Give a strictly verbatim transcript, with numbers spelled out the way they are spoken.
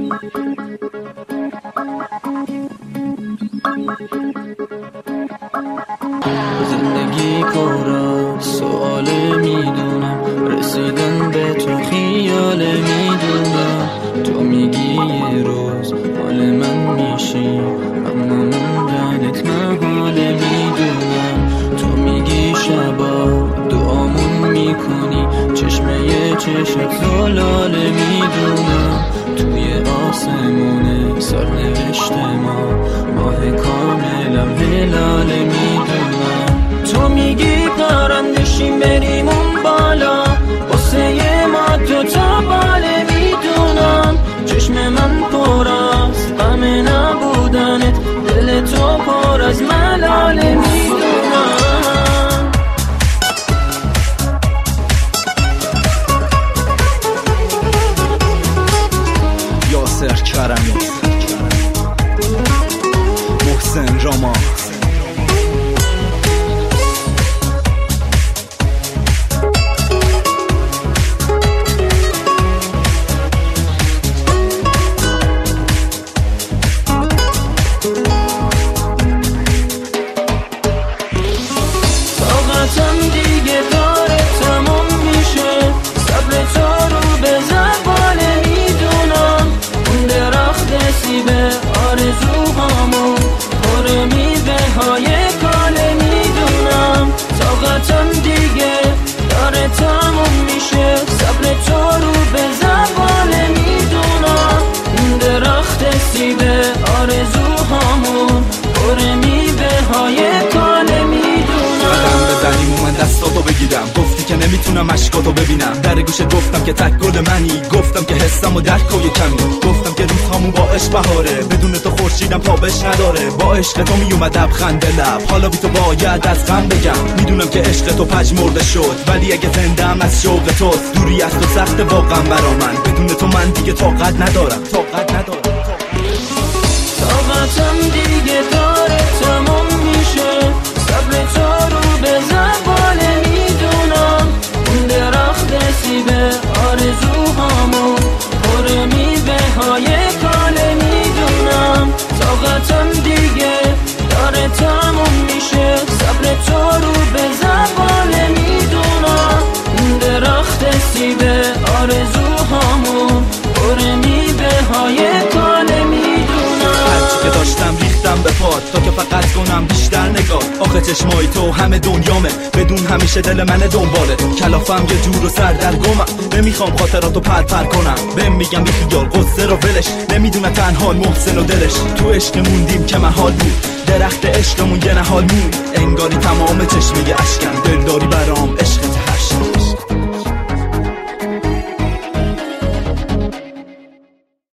زندگی کورا سواله میدونم، رسیدن به تو خیاله میدونم. تو میگی یه روز حال من میشی، اما من بعدت محاله میدونم. تو میگی شبا دعامون میکنی، چشمه یه چشمت زلاله میدونم. توی آسمونه سرنوشت ما ماه کاملم هلاله میدونم. تو میگی پرندشیم بریم اون بالا، واسه ما دو تا باله میدونم. چشم من پر از غم نبودنت، دل تو پر از ملاله میدونم. یاسر کرمی، محسن راما. طاقتم دیگه داره تمام میشه، صبر تو رو به زباله میدونم. اون درخت سیبه آرزوهامو پر میوه های کاله میدونم. طاقتم دیگه داره تمام میشه، صبر تو رو به زباله میدونم. اون درخت سیبه آرزوهامو پر میوه های کاله میدونم. قدم بزنیم و من دستاتو بگیرم، گفتی که نمیتونم عشقاتو ببینم. در گوشه گفتم که تک گل منی، گفتم که حسم و درک و کمی، گفتم که روزهامون با عشق بهاره، بدون تو خورشیدم تابش نداره. با عشق تو میومد لبخند لب، حالا بی تو باید از غم بگم. میدونم که عشق تو پژمرده شد، ولی اگه زنده‌ام از شوق توست. دوری از تو سخته واقعا برا من، بدون تو من دیگه طاقت ندارم، طاقت ندارم. طاقتم دیگه داره تمام میشه، صبر تو رو به زباله میدونم. اون درخت سیبه آرزوهامو پر میوه های کاله میدونم. طاقتم دیگه داره تمام میشه، صبر تو رو به زباله میدونم. اون درخت سیبه آرزوهامو پر میوه های کاله میدونم. هرچی که داشتم ریختم به پات، تا که فقط کنم بیشتر نگاه. آخه چشمای تو همه دنیامه، بدون همیشه دل من دنباله. کلافم یه جور و سردرگمم، نمیخوام خاطراتو پر پر کنم. بهم میگم بی خیال قصه رو ولش، نمیدونه تنها محسن و دلش. تو عشق موندیم که محال بود، درخت عشقمون یه نهال بود. انگاری تمام چشمه اشکم، دلداری برام